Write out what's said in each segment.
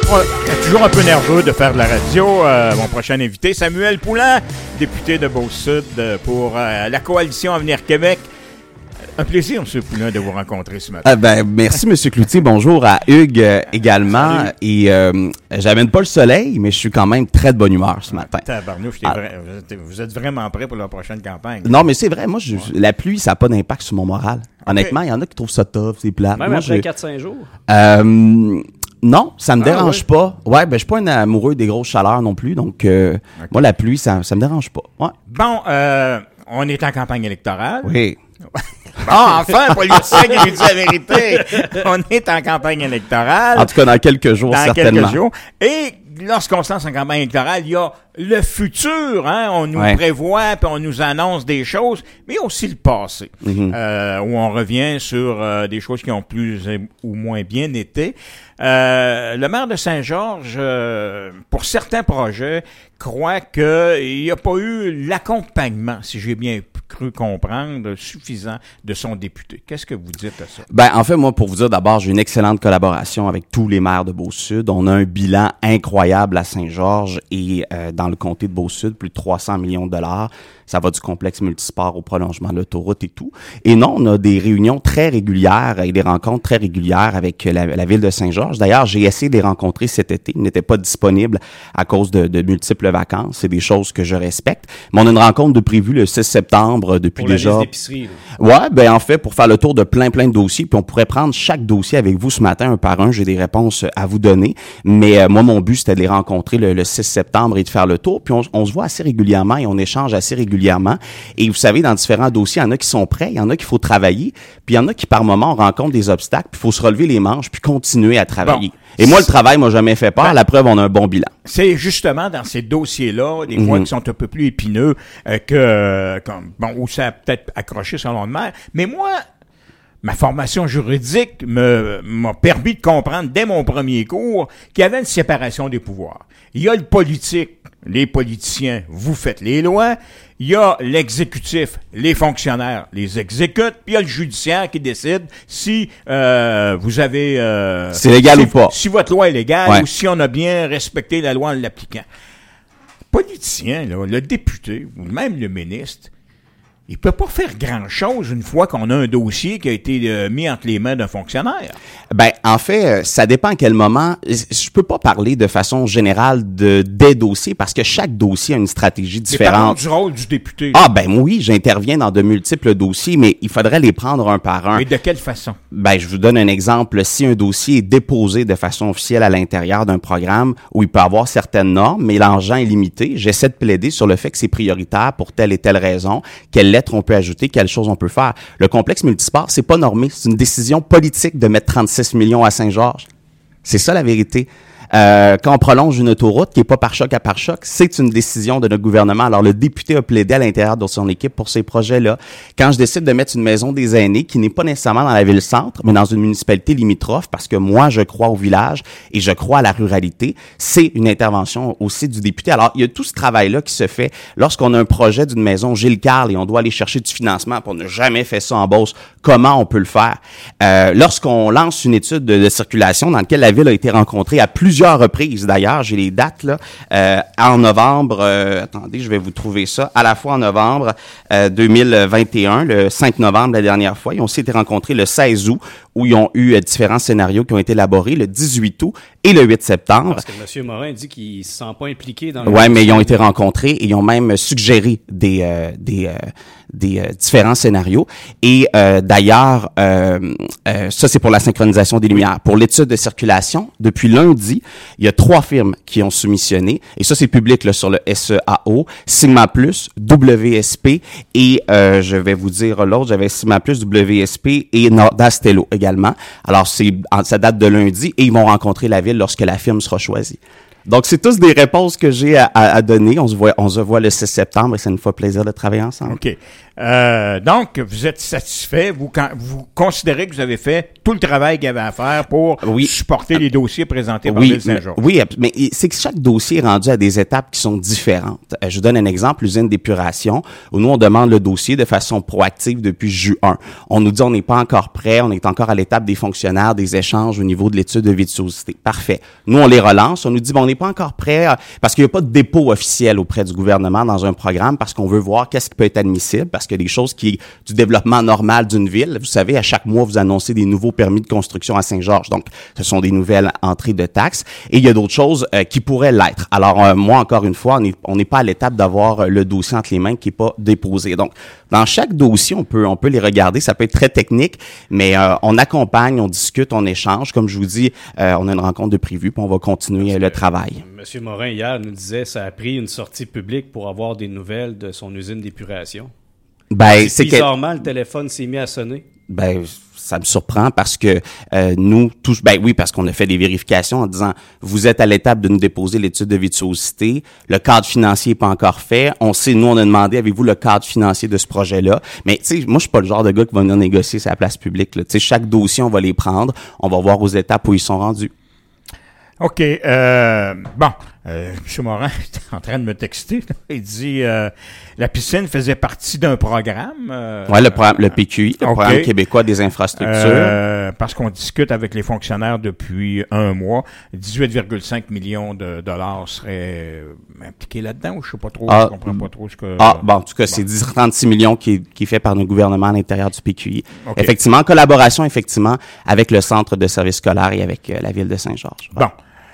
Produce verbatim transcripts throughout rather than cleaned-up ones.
Ouais, toujours un peu nerveux de faire de la radio. Euh, mon prochain invité, Samuel Poulin, député de Beauce-Sud pour euh, la Coalition Avenir Québec. Un plaisir, M. Poulin, de vous rencontrer ce matin. Ah ben, merci, M. Cloutier. Bonjour à Hugues euh, également. Salut. Et euh, j'amène pas le soleil, mais je suis quand même très de bonne humeur ce matin. Tabarnouche, ah. vrai, vous, êtes, vous êtes vraiment prêt pour la prochaine campagne? Non, mais c'est vrai. Moi, je, ouais. la pluie, ça n'a pas d'impact sur mon moral. Okay. Honnêtement, il y en a qui trouvent ça tough, c'est plate. Même moi, après quatre cinq jours? Euh, non, ça me ah, dérange ouais. pas. Ouais, ben, je suis pas un amoureux des grosses chaleurs non plus. Donc, euh, okay. moi, la pluie, ça, ça me dérange pas. Ouais. Bon, euh, on est en campagne électorale. Oui. Ah, enfin, un politicien qui nous dit la vérité. On est en campagne électorale. En tout cas, dans quelques jours, dans certainement. Dans quelques jours. Et lorsqu'on se lance en campagne électorale, il y a le futur, hein. On nous ouais. prévoit, puis on nous annonce des choses, mais aussi le passé, mm-hmm. euh, où on revient sur euh, des choses qui ont plus ou moins bien été. Euh, le maire de Saint-Georges, euh, pour certains projets, croit qu'il n'y a pas eu l'accompagnement, si j'ai bien cru comprendre, suffisant de son député. Qu'est-ce que vous dites à ça? Ben, en fait, moi, pour vous dire, d'abord, j'ai une excellente collaboration avec tous les maires de Beauce-Sud. On a un bilan incroyable à Saint-Georges et euh, dans le comté de Beauce-Sud, plus de trois cents millions de dollars. Ça va du complexe multisport au prolongement de l'autoroute et tout. Et non, on a des réunions très régulières et des rencontres très régulières avec la, la ville de Saint-Georges. D'ailleurs, j'ai essayé de les rencontrer cet été. Ils n'étaient pas disponibles à cause de, de multiples vacances. C'est des choses que je respecte. Mais on a une rencontre de prévue le six septembre depuis pour déjà. Pour la liste d'épicerie. Ouais, ben en fait, pour faire le tour de plein, plein de dossiers. Puis on pourrait prendre chaque dossier avec vous ce matin, un par un. J'ai des réponses à vous donner. Mais euh, moi, mon but, c'était de les rencontrer le, le six septembre et de faire le tour. Puis on, on se voit assez régulièrement et on échange assez régulièrement. Et vous savez, dans différents dossiers, il y en a qui sont prêts, il y en a qu'il faut travailler, puis il y en a qui, par moment, rencontrent des obstacles, puis il faut se relever les manches, puis continuer à travailler. Bon, et moi, le travail m'a jamais fait peur. Ben, la preuve, on a un bon bilan. C'est justement dans ces dossiers-là, des mm-hmm. fois qui sont un peu plus épineux, euh, que, euh, comme, bon, où ça a peut-être accroché selon le maire. Mais moi, ma formation juridique me, m'a permis de comprendre dès mon premier cours qu'il y avait une séparation des pouvoirs. Il y a le politique, les politiciens, vous faites les lois. Il y a l'exécutif, les fonctionnaires les exécutent. Puis il y a le judiciaire qui décide si euh, vous avez... Euh, c'est légal si, ou pas. Si votre loi est légale ouais. ou si on a bien respecté la loi en l'appliquant. Le politicien, là, le député ou même le ministre, il peut pas faire grand-chose une fois qu'on a un dossier qui a été euh, mis entre les mains d'un fonctionnaire. Ben, en fait, ça dépend à quel moment. Je peux pas parler de façon générale de des dossiers parce que chaque dossier a une stratégie différente. C'est du rôle du député. Ah ben oui, j'interviens dans de multiples dossiers, mais il faudrait les prendre un par un. Et de quelle façon? Ben, je vous donne un exemple. Si un dossier est déposé de façon officielle à l'intérieur d'un programme où il peut avoir certaines normes, mais l'argent est limité, j'essaie de plaider sur le fait que c'est prioritaire pour telle et telle raison, quelle lettre on peut ajouter, quelle chose on peut faire. Le complexe multisport, c'est pas normé. C'est une décision politique de mettre trente-six millions à Saint-Georges. C'est ça la vérité. Euh, quand on prolonge une autoroute qui est pas par choc à par choc, c'est une décision de notre gouvernement. Alors, le député a plaidé à l'intérieur de son équipe pour ces projets-là. Quand je décide de mettre une maison des aînés qui n'est pas nécessairement dans la ville-centre, mais dans une municipalité limitrophe, parce que moi, je crois au village et je crois à la ruralité, c'est une intervention aussi du député. Alors, il y a tout ce travail-là qui se fait lorsqu'on a un projet d'une maison Gilles Carle et on doit aller chercher du financement pour ne jamais fait ça en Beauce. Comment on peut le faire? Euh, lorsqu'on lance une étude de, de circulation dans laquelle la ville a été rencontrée à plusieurs plusieurs reprises, d'ailleurs, j'ai les dates là, euh, en novembre, euh, attendez, je vais vous trouver ça, à la fois en novembre euh, deux mille vingt et un, le cinq novembre la dernière fois, ils ont aussi été rencontrés le seize août, où ils ont eu euh, différents scénarios qui ont été élaborés, le dix-huit août et le huit septembre. Parce que M. Morin dit qu'il ne se sent pas impliqué dans le... Oui, mais ils ont été rencontrés et ils ont même suggéré des... Euh, des euh, des euh, différents scénarios. Et euh, d'ailleurs, euh, euh, ça c'est pour la synchronisation des lumières. Pour l'étude de circulation, depuis lundi, il y a trois firmes qui ont soumissionné. Et ça c'est public là, sur le S E A O, Sigma Plus, W S P et euh, je vais vous dire l'autre, j'avais Sigma Plus, W S P et Nordastello également. Alors c'est ça date de lundi et ils vont rencontrer la ville lorsque la firme sera choisie. Donc, c'est tous des réponses que j'ai à, à, à donner. On se voit, on se voit le six septembre et ça nous fait plaisir de travailler ensemble. OK. Euh, donc, vous êtes satisfait, vous, quand, vous considérez que vous avez fait tout le travail qu'il y avait à faire pour oui. supporter les dossiers présentés par oui, Ville Saint-Georges. Oui, mais c'est que chaque dossier est rendu à des étapes qui sont différentes. Je vous donne un exemple, l'usine d'épuration, où nous, on demande le dossier de façon proactive depuis juin. On nous dit on n'est pas encore prêt, on est encore à l'étape des fonctionnaires, des échanges au niveau de l'étude de virtuosité. Parfait. Nous, on les relance, on nous dit bon, on n'est pas encore prêt, parce qu'il n'y a pas de dépôt officiel auprès du gouvernement dans un programme, parce qu'on veut voir qu'est-ce qui peut être admissible, parce qu'il y a des choses qui est du développement normal d'une ville. Vous savez, à chaque mois, vous annoncez des nouveaux permis de construction à Saint-Georges. Donc, ce sont des nouvelles entrées de taxes. Et il y a d'autres choses euh, qui pourraient l'être. Alors, euh, moi, encore une fois, on n'est pas à l'étape d'avoir euh, le dossier entre les mains qui n'est pas déposé. Donc, dans chaque dossier, on peut, on peut les regarder. Ça peut être très technique, mais euh, on accompagne, on discute, on échange. Comme je vous dis, euh, on a une rencontre de prévue, puis on va continuer Parce le travail. M. Morin, hier, nous disait que ça a pris une sortie publique pour avoir des nouvelles de son usine d'épuration. Ben, c'est bizarrement, que... le téléphone s'est mis à sonner. Ben, ça me surprend parce que euh, nous, tous, ben oui, parce qu'on a fait des vérifications en disant, vous êtes à l'étape de nous déposer l'étude de virtuosité, le cadre financier n'est pas encore fait, on sait, nous, on a demandé, avez-vous le cadre financier de ce projet-là? Mais tu sais, moi, je suis pas le genre de gars qui va venir négocier sur la place publique. Tu sais, chaque dossier, on va les prendre, on va voir aux étapes où ils sont rendus. OK. Euh, bon, euh, M. Morin est en train de me texter. Là. Il dit euh, la piscine faisait partie d'un programme. Euh, oui, le programme, le P Q I, le okay. programme québécois des infrastructures. Euh, parce qu'on discute avec les fonctionnaires depuis un mois. dix-huit virgule cinq millions de dollars seraient impliqués là-dedans, ou je sais pas trop, ah, je comprends pas trop ce que... Ah, bon, en tout cas, bon. C'est trente-six millions qui, qui est fait par notre gouvernement à l'intérieur du P Q I. Okay. Effectivement, en collaboration, effectivement, avec le Centre de services scolaires et avec euh, la Ville de Saint-Georges. Bon.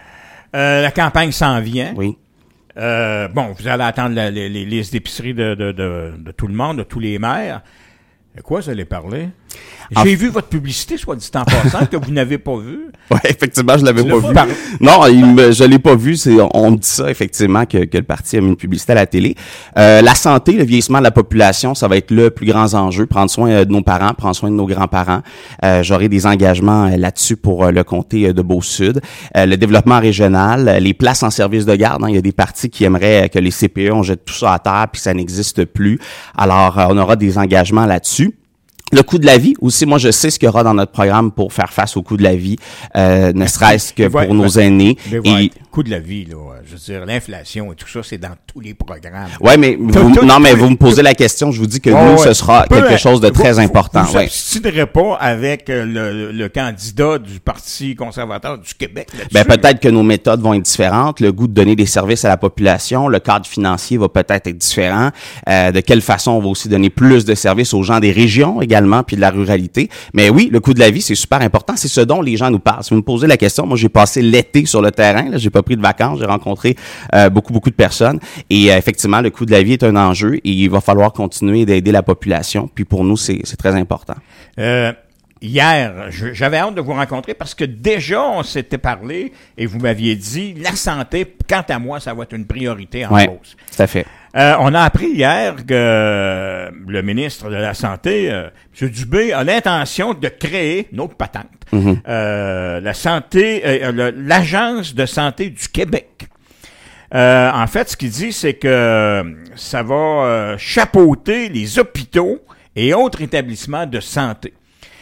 Euh, la campagne s'en vient. Oui. Euh, bon, vous allez attendre la, les, les listes d'épicerie de, de, de, de tout le monde, de tous les maires. De quoi vous allez parler? En J'ai f... vu votre publicité, soit dit en passant, que vous n'avez pas vu. Oui, effectivement, je l'avais pas vu. Par... Non, il me, je l'ai pas vu. C'est, on me dit ça, effectivement, que, que le parti a mis une publicité à la télé. Euh, la santé, le vieillissement de la population, ça va être le plus grand enjeu. Prendre soin de nos parents, prendre soin de nos grands-parents. Euh, j'aurai des engagements là-dessus pour le comté de Beau-Sud. Euh, le développement régional, les places en service de garde. Hein, il y a des partis qui aimeraient que les C P E, on jette tout ça à terre puis ça n'existe plus. Alors, on aura des engagements là-dessus. Le coût de la vie aussi, moi je sais ce qu'il y aura dans notre programme pour faire face au coût de la vie, euh, ne serait-ce que pour nos aînés. Et coût de la vie, là, je veux dire, l'inflation et tout ça, c'est dans tous les programmes. Ouais, mais vous, tout, non, tout, mais vous me posez la question, je vous dis que oh, nous, ouais. ce sera Peu, quelque chose de vous, très important. Vous ne ouais. s'obstinerez pas avec le, le candidat du Parti conservateur du Québec là-dessus? Ben peut-être que nos méthodes vont être différentes, le goût de donner des services à la population, le cadre financier va peut-être être différent. Euh, de quelle façon on va aussi donner plus de services aux gens des régions également, puis de la ruralité. Mais oui, le coût de la vie, c'est super important. C'est ce dont les gens nous parlent. Si vous me posez la question, moi, j'ai passé l'été sur le terrain. Là, j'ai pas pris de vacances. J'ai rencontré euh, beaucoup, beaucoup de personnes. Et euh, effectivement, le coût de la vie est un enjeu et il va falloir continuer d'aider la population. Puis pour nous, c'est, c'est très important. Euh... Hier, je, j'avais hâte de vous rencontrer parce que déjà, on s'était parlé et vous m'aviez dit, la santé, quant à moi, ça va être une priorité en ouais, cause. Tout à fait. Euh, on a appris hier que le ministre de la Santé, euh, M. Dubé, a l'intention de créer une autre patente. Mm-hmm. Euh, la santé, euh, le, l'Agence de santé du Québec. Euh, en fait, ce qu'il dit, c'est que ça va euh, chapeauter les hôpitaux et autres établissements de santé.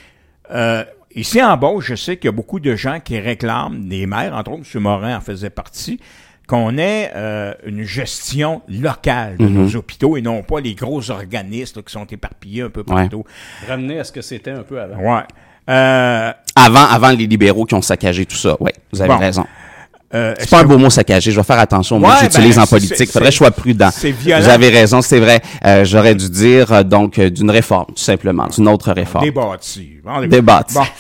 Euh, ici en bas, je sais qu'il y a beaucoup de gens qui réclament, des maires, entre autres, M. Morin en faisait partie, qu'on ait euh, une gestion locale de mm-hmm. nos hôpitaux et non pas les gros organismes là, qui sont éparpillés un peu partout. Ouais. Ramener à ce que c'était un peu avant. Ouais. Euh, avant, avant les libéraux qui ont saccagé tout ça. Oui, vous avez bon. raison. Euh, c'est pas un beau que... mot saccagé. Je vais faire attention au mot que j'utilise ben, en politique. Il faudrait que je sois prudent. C'est violent. Vous avez raison, c'est vrai. Euh, j'aurais dû dire euh, donc euh, d'une réforme, tout simplement, d'une autre réforme. Débattu. Bon, Débattu. Bon.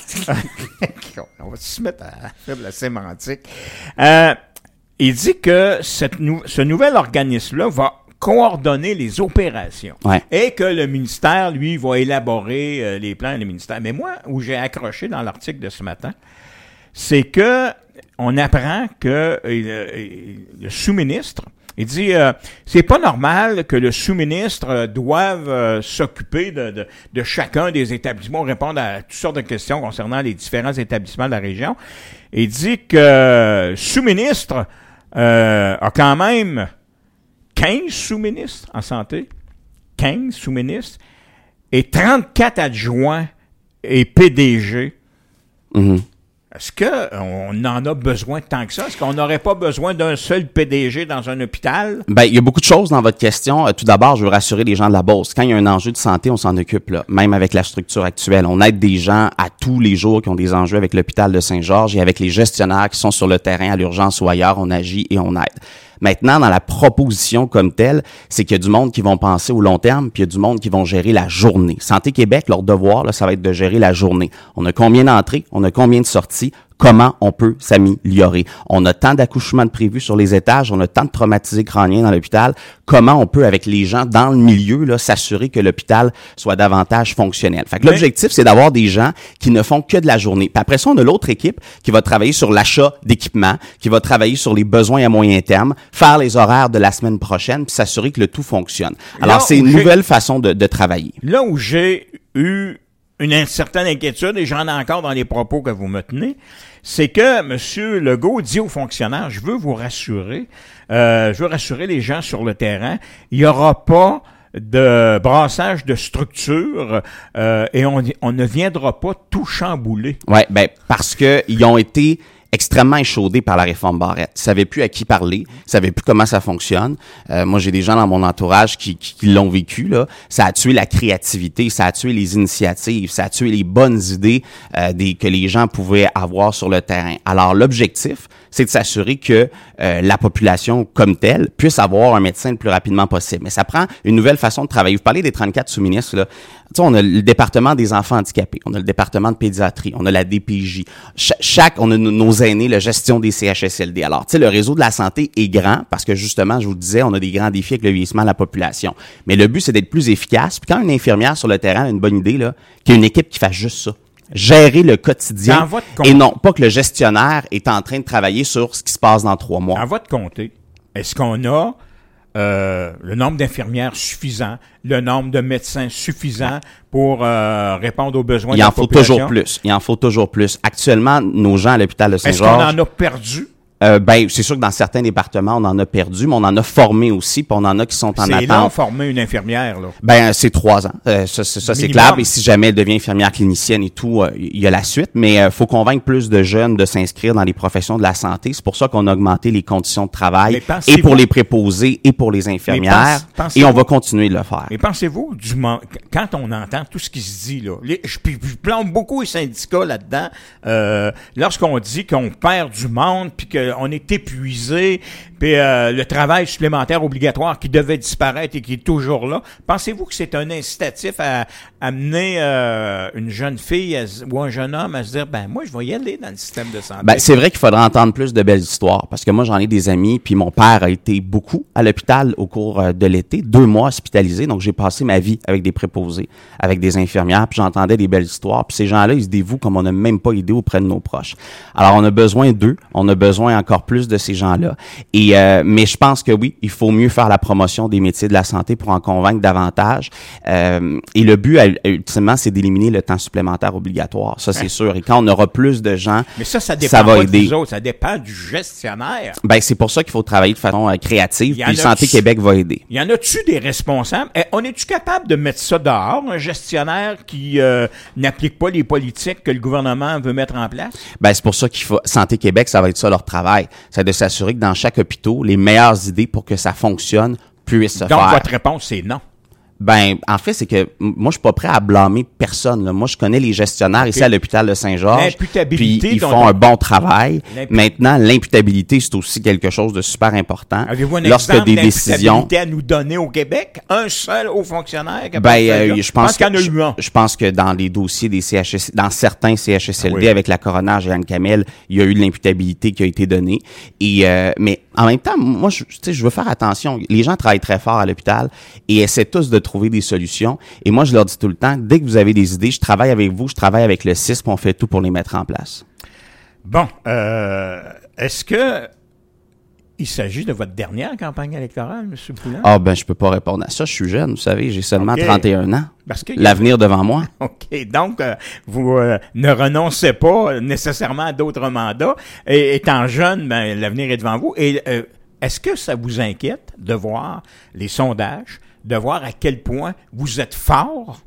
On va se mettre à faire de la sémantique. Euh, il dit que cette nou- ce nouvel organisme-là va coordonner les opérations ouais. et que le ministère, lui, va élaborer euh, les plans des ministères. Mais moi, où j'ai accroché dans l'article de ce matin, c'est que on apprend que euh, le sous-ministre, il dit euh, c'est pas normal que le sous-ministre euh, doive euh, s'occuper de, de, de chacun des établissements, répondre à toutes sortes de questions concernant les différents établissements de la région. Il dit que le sous-ministre euh, a quand même quinze sous-ministres en santé. quinze sous-ministres et trente-quatre adjoints et P D G. Mm-hmm. Est-ce qu'on en a besoin tant que ça? Est-ce qu'on n'aurait pas besoin d'un seul P D G dans un hôpital? Ben, il y a beaucoup de choses dans votre question. Tout d'abord, je veux rassurer les gens de la Beauce. Quand il y a un enjeu de santé, on s'en occupe, là. Même avec la structure actuelle. On aide des gens à tous les jours qui ont des enjeux avec l'hôpital de Saint-Georges et avec les gestionnaires qui sont sur le terrain à l'urgence ou ailleurs. On agit et on aide. Maintenant, dans la proposition comme telle, c'est qu'il y a du monde qui vont penser au long terme, puis il y a du monde qui vont gérer la journée. Santé Québec, leur devoir, là, ça va être de gérer la journée. On a combien d'entrées? On a combien de sorties? Comment on peut s'améliorer? On a tant d'accouchements de prévus sur les étages, on a tant de traumatisés crâniens dans l'hôpital. Comment on peut, avec les gens dans le milieu, là, s'assurer que l'hôpital soit davantage fonctionnel? Fait que Mais... l'objectif, c'est d'avoir des gens qui ne font que de la journée. Puis après ça, on a l'autre équipe qui va travailler sur l'achat d'équipements, qui va travailler sur les besoins à moyen terme, faire les horaires de la semaine prochaine, puis s'assurer que le tout fonctionne. Alors, là, c'est une nouvelle façon de, de travailler. Là où j'ai eu une certaine inquiétude, et j'en ai encore dans les propos que vous me tenez, c'est que M. Legault dit aux fonctionnaires, je veux vous rassurer, euh, je veux rassurer les gens sur le terrain, il n'y aura pas de brassage de structure euh, et on, on ne viendra pas tout chambouler. Ouais, ben parce que ils ont été extrêmement échaudés par la réforme Barrette. Ils savaient plus à qui parler, ils savaient plus comment ça fonctionne. Euh, moi, j'ai des gens dans mon entourage qui, qui, qui l'ont vécu, là. Ça a tué la créativité, ça a tué les initiatives, ça a tué les bonnes idées euh, des, que les gens pouvaient avoir sur le terrain. Alors, l'objectif, c'est de s'assurer que euh, la population comme telle puisse avoir un médecin le plus rapidement possible. Mais ça prend une nouvelle façon de travailler. Vous parlez des trente-quatre sous-ministres, là. Tu sais, on a le département des enfants handicapés, on a le département de pédiatrie, on a la D P J. Ch- chaque, on a nos aînés, la gestion des C H S L D. Alors, tu sais, le réseau de la santé est grand parce que justement, je vous le disais, on a des grands défis avec le vieillissement de la population. Mais le but, c'est d'être plus efficace. Puis quand une infirmière sur le terrain a une bonne idée, là, qu'il y ait une équipe qui fasse juste ça. Gérer le quotidien et non pas que le gestionnaire est en train de travailler sur ce qui se passe dans trois mois. En votre comté, est-ce qu'on a euh, le nombre d'infirmières suffisant, le nombre de médecins suffisant pour euh, répondre aux besoins de la population? Il en faut toujours plus. Il en faut toujours plus. Actuellement, nos gens à l'hôpital de Saint-Georges... Est-ce qu'on en a perdu? Euh, ben, c'est sûr que dans certains départements, on en a perdu, mais on en a formé aussi, puis on en a qui sont en c'est attente. C'est long former une infirmière, là. Ben, c'est trois ans. Euh, ça, ça, ça c'est clair. Et si jamais elle devient infirmière clinicienne et tout, euh, il y a la suite. Mais il euh, faut convaincre plus de jeunes de s'inscrire dans les professions de la santé. C'est pour ça qu'on a augmenté les conditions de travail et pour les préposés et pour les infirmières. Pense, et on va continuer de le faire. Mais pensez-vous, du moment, quand on entend tout ce qui se dit, là, les, je, je plombe beaucoup les syndicats là-dedans, euh, lorsqu'on dit qu'on perd du monde, puis que on est épuisé, puis euh, le travail supplémentaire obligatoire qui devait disparaître et qui est toujours là. Pensez-vous que c'est un incitatif à amener euh, une jeune fille à, ou un jeune homme à se dire, ben moi, je vais y aller dans le système de santé? Ben c'est vrai qu'il faudra entendre plus de belles histoires, parce que moi, j'en ai des amis, puis mon père a été beaucoup à l'hôpital au cours de l'été, deux mois hospitalisé, donc j'ai passé ma vie avec des préposés, avec des infirmières, puis j'entendais des belles histoires, puis ces gens-là, ils se dévouent comme on n'a même pas idée auprès de nos proches. Alors, on a besoin d'eux, on a besoin encore plus de ces gens-là. Et euh, mais je pense que oui, il faut mieux faire la promotion des métiers de la santé pour en convaincre davantage. Euh, et le but, ultimement, c'est d'éliminer le temps supplémentaire obligatoire. Ça, c'est sûr. Et quand on aura plus de gens, mais ça, ça dépend ça va pas aider. Des autres, ça dépend du gestionnaire. Ben c'est pour ça qu'il faut travailler de façon euh, créative. Puis Santé Québec va aider. Y en a-tu des responsables? Eh, on est-tu capable de mettre ça dehors, un gestionnaire qui euh, n'applique pas les politiques que le gouvernement veut mettre en place? Ben c'est pour ça qu'il faut Santé Québec, ça va être ça leur travail. C'est de s'assurer que dans chaque hôpital, les meilleures idées pour que ça fonctionne puissent se Donc, faire. Donc, votre réponse, c'est non. Ben, en fait, c'est que moi, je suis pas prêt à blâmer personne. Là. Moi, je connais les gestionnaires okay. ici à l'hôpital de Saint-Georges. Puis ils font un bon travail. Maintenant, l'imputabilité, c'est aussi quelque chose de super important. Avez-vous un Lorsque exemple des décisions à nous donner au Québec? Un seul haut fonctionnaire? Ben, euh, je pense, qu'il y en a eu un. Je, je pense que dans les dossiers des C H S, dans certains C H S L D, ah oui. avec la coroner Jeanne Camel, il y a eu de l'imputabilité qui a été donnée. Et euh, mais en même temps, moi, je, je veux faire attention. Les gens travaillent très fort à l'hôpital et essaient tous de trouver des solutions. Et moi, je leur dis tout le temps, dès que vous avez des idées, je travaille avec vous, je travaille avec le C I S, puis on fait tout pour les mettre en place. Bon, euh, est-ce que il s'agit de votre dernière campagne électorale, M. Poulin? Ah ben, je peux pas répondre à ça. Je suis jeune, vous savez, j'ai seulement okay. trente et un ans. Parce que l'avenir a... devant moi. OK. Donc, euh, vous euh, ne renoncez pas nécessairement à d'autres mandats. Et étant jeune, ben, l'avenir est devant vous. Et euh, est-ce que ça vous inquiète de voir les sondages de voir à quel point vous êtes fort?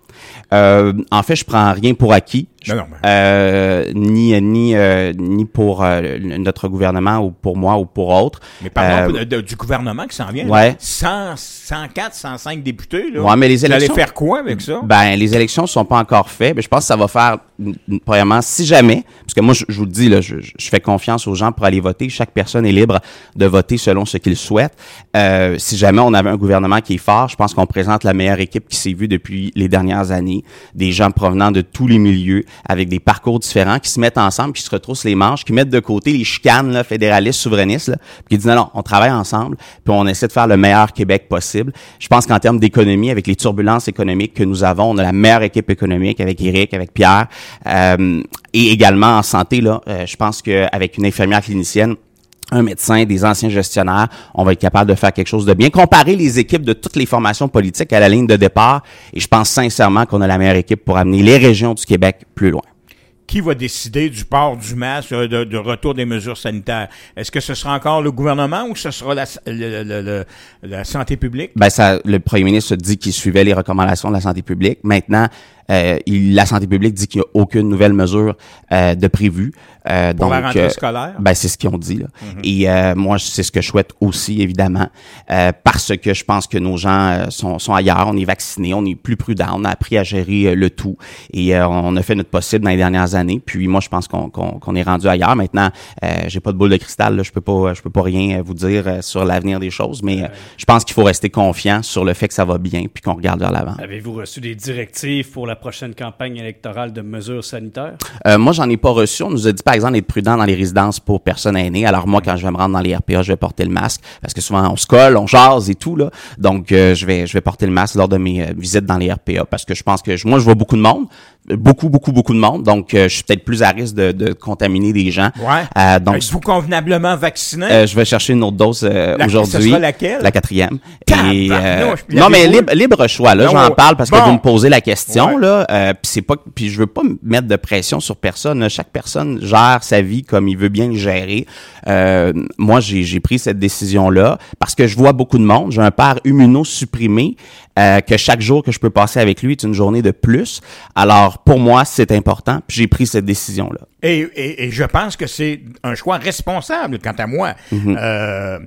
Euh, en fait, je prends rien pour acquis. Non, non, mais... euh, ni ni euh, ni pour euh, notre gouvernement ou pour moi ou pour autres. Mais parlons euh, de, de, du gouvernement qui s'en vient. Ouais. Là. cent, cent quatre, cent cinq députés. Là. Ouais, mais les élections. Vous allez faire quoi avec ça? Ben, les élections ne sont pas encore faites. Mais je pense que ça va faire, premièrement, si jamais, parce que moi, je, je vous le dis, là, je, je fais confiance aux gens pour aller voter. Chaque personne est libre de voter selon ce qu'il souhaite. Euh, si jamais on avait un gouvernement qui est fort, je pense qu'on présente la meilleure équipe qui s'est vue depuis les dernières années. Des gens provenant de tous les milieux, avec des parcours différents, qui se mettent ensemble, qui se retroussent les manches, qui mettent de côté les chicanes là, fédéralistes, souverainistes, là, puis qui disent non, non, on travaille ensemble, puis on essaie de faire le meilleur Québec possible. Je pense qu'en termes d'économie, avec les turbulences économiques que nous avons, on a la meilleure équipe économique avec Éric, avec Pierre, euh, et également en santé, là, euh, je pense qu'avec une infirmière clinicienne, un médecin, des anciens gestionnaires, on va être capable de faire quelque chose de bien. Comparer les équipes de toutes les formations politiques à la ligne de départ, et je pense sincèrement qu'on a la meilleure équipe pour amener les régions du Québec plus loin. Qui va décider du port du masque, de, de retour des mesures sanitaires? Est-ce que ce sera encore le gouvernement ou ce sera la, le, le, le, la santé publique? Ben ça, le premier ministre dit qu'il suivait les recommandations de la santé publique. Maintenant, euh, il, la santé publique dit qu'il n'y a aucune nouvelle mesure euh, de prévue. Euh, Pour donc, la rentrée euh, scolaire? Ben c'est ce qu'ils ont dit là. Mm-hmm. Et euh, moi, c'est ce que je souhaite aussi évidemment, euh, parce que je pense que nos gens euh, sont, sont ailleurs. On est vaccinés, on est plus prudents, on a appris à gérer euh, le tout et euh, on a fait notre possible dans les dernières années. Puis moi, je pense qu'on, qu'on, qu'on est rendu ailleurs. Maintenant, euh, j'ai pas de boule de cristal, là, je peux pas, je peux pas rien vous dire euh, sur l'avenir des choses, mais euh, je pense qu'il faut rester confiant sur le fait que ça va bien puis qu'on regarde vers l'avant. Avez-vous reçu des directives pour la prochaine campagne électorale de mesures sanitaires? Euh, moi, j'en ai pas reçu. On nous a dit, par exemple, d'être prudent dans les résidences pour personnes aînées. Alors moi, quand je vais me rendre dans les R P A, je vais porter le masque parce que souvent, on se colle, on jase et tout, là. Donc, euh, je vais je vais porter le masque lors de mes euh, visites dans les R P A parce que je pense que je, moi, je vois beaucoup de monde. Beaucoup, beaucoup, beaucoup de monde. Donc, euh, je suis peut-être plus à risque de, de contaminer des gens. Ouais. Euh, donc, êtes-vous convenablement vacciné? Euh, je vais chercher une autre dose euh, La, aujourd'hui. Ce sera laquelle? La quatrième. Et, euh, non, mais libre, libre choix. Là, non, j'en parle parce bon. que vous me posez la question. Ouais. Là, euh, puis c'est pas, puis je veux pas mettre de pression sur personne. Là. Chaque personne gère sa vie comme il veut bien le gérer. Euh, moi, j'ai, j'ai pris cette décision-là parce que je vois beaucoup de monde. J'ai un père immunosupprimé euh, que chaque jour que je peux passer avec lui est une journée de plus. Alors, pour moi, c'est important. Puis j'ai pris cette décision-là. Et, et, et je pense que c'est un choix responsable, quant à moi. Mm-hmm. Euh,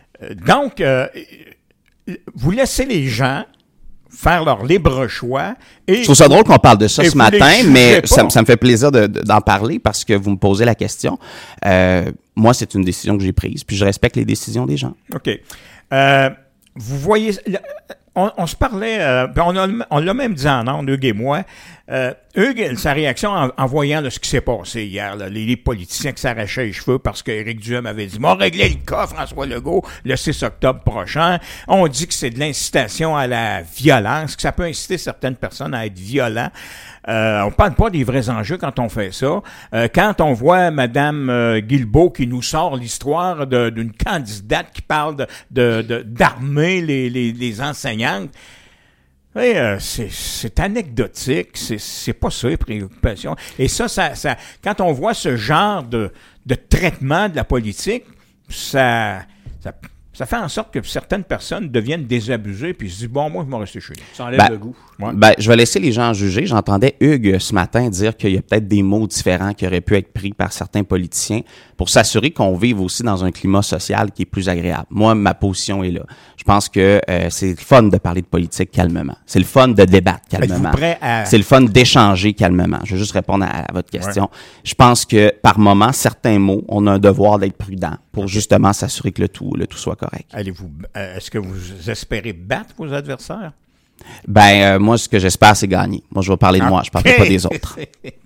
donc, euh, vous laissez les gens faire leur libre choix. Et je trouve ça drôle qu'on parle de ça ce matin, mais ça, ça me fait plaisir de, de, d'en parler parce que vous me posez la question. Euh, moi, c'est une décision que j'ai prise, puis je respecte les décisions des gens. OK. Euh, vous voyez... On, on se parlait, euh, on, a, on l'a même dit en ondes, Hugues et moi. Euh, Hugues, sa réaction en, en voyant là, ce qui s'est passé hier, là, les, les politiciens qui s'arrachaient les cheveux parce qu'Éric Duhem avait dit « M'ont réglé le cas, François Legault, le six octobre prochain. » On dit que c'est de l'incitation à la violence, que ça peut inciter certaines personnes à être violents. Euh, on parle pas des vrais enjeux quand on fait ça. Euh, quand on voit Mme euh, Guilbeault qui nous sort l'histoire de, d'une candidate qui parle de, de, de d'armer les, les, les enseignantes, et, euh, c'est, c'est anecdotique, c'est, c'est pas ça les préoccupations. Et ça, ça, ça, quand on voit ce genre de, de traitement de la politique, ça, ça Ça fait en sorte que certaines personnes deviennent désabusées puis se disent « Bon, moi, je vais rester chez nous. » Ça enlève ben, le goût. Ouais. Ben, je vais laisser les gens juger. J'entendais Hugues ce matin dire qu'il y a peut-être des mots différents qui auraient pu être pris par certains politiciens pour s'assurer qu'on vive aussi dans un climat social qui est plus agréable. Moi, ma position est là. Je pense que euh, c'est le fun de parler de politique calmement. C'est le fun de débattre calmement. Prêt à... C'est le fun d'échanger calmement. Je vais juste répondre à, à votre question. Ouais. Je pense que par moment, certains mots, on a un devoir d'être prudent pour justement s'assurer que le tout, le tout soit correct. Allez-vous, euh, est-ce que vous espérez battre vos adversaires? Ben, euh, moi, ce que j'espère, c'est gagner. Moi, je vais parler de okay. moi, je ne parlerai pas des autres.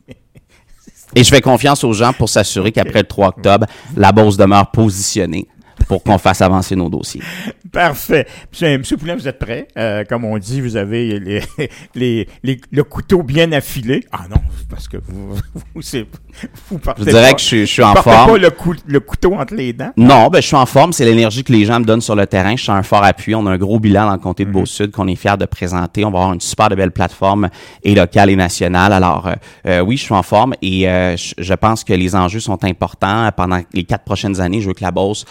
Et je fais confiance aux gens pour s'assurer qu'après le trois octobre, la Beauce demeure positionnée pour qu'on fasse avancer nos dossiers. Parfait. Monsieur, Monsieur Poulin, vous êtes prêt? Euh, comme on dit, vous avez les, les, les, le couteau bien affilé. Ah non, parce que vous, vous, c'est, vous partez Je dirais pas, que je suis, je suis en vous forme. Vous pas le, cou, le couteau entre les dents? Non, ben je suis en forme. C'est l'énergie que les gens me donnent sur le terrain. Je suis un fort appui. On a un gros bilan dans le comté de Beauce-Sud qu'on est fiers de présenter. On va avoir une super de belle plateforme et locale et nationale. Alors, euh, euh, oui, je suis en forme et euh, je, je pense que les enjeux sont importants. Pendant les quatre prochaines années, je veux que la Beauce euh,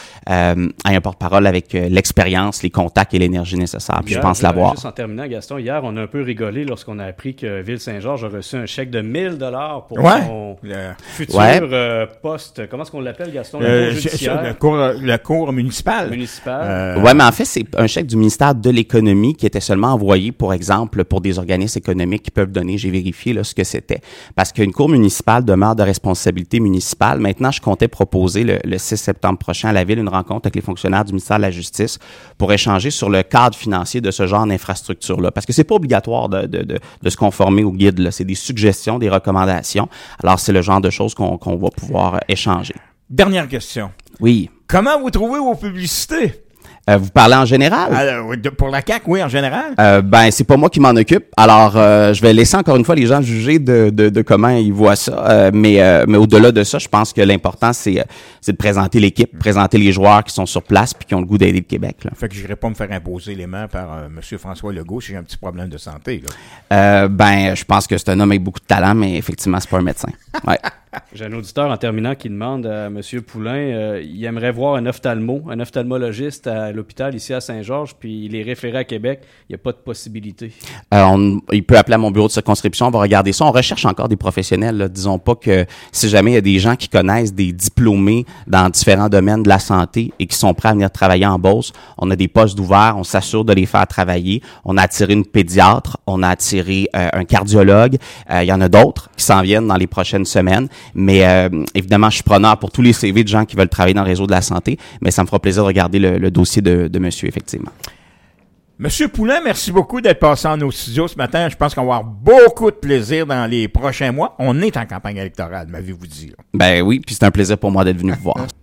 euh, ait un porte-parole avec euh, l'expérience, les contacts et l'énergie nécessaire. Puis Hier, je pense l'avoir. Juste en terminant, Gaston, hier, on a un peu rigolé lorsqu'on a appris que Ville-Saint-Georges a reçu un chèque de mille dollars pour ouais. son le... futur ouais. euh, poste. Comment est-ce qu'on l'appelle, Gaston? Euh, le cour judiciaire. Le cour, le cour municipal. Municipal. Euh... Ouais, mais en fait, c'est un chèque du ministère de l'Économie qui était seulement envoyé, pour exemple, pour des organismes économiques qui peuvent donner, j'ai vérifié là, ce que c'était. Parce qu'une cour municipale demeure de responsabilité municipale. Maintenant, je comptais proposer le, le six septembre prochain à la Ville une rencontre avec les fonctionnaires du ministère de la Justice pour échanger sur le cadre financier de ce genre d'infrastructure-là. Parce que c'est pas obligatoire de, de, de, de se conformer au guide, là. C'est des suggestions, des recommandations. Alors, c'est le genre de choses qu'on, qu'on va pouvoir échanger. Dernière question. Oui. Comment vous trouvez vos publicités? Euh, vous parlez en général? Alors, de, pour la C A Q, oui, en général. Euh, ben, c'est pas moi qui m'en occupe. Alors, euh, je vais laisser encore une fois les gens juger de, de, de comment ils voient ça. Euh, mais euh, mais au-delà de ça, je pense que l'important, c'est, c'est de présenter l'équipe, présenter les joueurs qui sont sur place puis qui ont le goût d'aider le Québec. Là. Fait que je n'irai pas me faire imposer les mains par euh, M. François Legault si j'ai un petit problème de santé. Là. Euh, ben, je pense que c'est un homme avec beaucoup de talent, mais effectivement, c'est pas un médecin. Ouais. J'ai un auditeur en terminant qui demande à M. Poulain, euh, il aimerait voir un ophtalmo, un ophtalmologiste à l'hôpital ici à Saint-Georges, puis il est référé à Québec. Il n'y a pas de possibilité. Euh, on, il peut appeler à mon bureau de circonscription, on va regarder ça. On recherche encore des professionnels. Là. Disons pas que si jamais il y a des gens qui connaissent des diplômés dans différents domaines de la santé et qui sont prêts à venir travailler en Beauce, on a des postes ouverts, on s'assure de les faire travailler. On a attiré une pédiatre, on a attiré euh, un cardiologue. Euh, il y en a d'autres qui s'en viennent dans les prochaines semaines. Mais euh, évidemment, je suis preneur pour tous les C V de gens qui veulent travailler dans le réseau de la santé, mais ça me fera plaisir de regarder le, le dossier de, de monsieur, effectivement. Monsieur Poulain, merci beaucoup d'être passé en nos studios ce matin. Je pense qu'on va avoir beaucoup de plaisir dans les prochains mois. On est en campagne électorale, m'avez-vous dit. Là. Ben oui, puis c'est un plaisir pour moi d'être venu vous voir.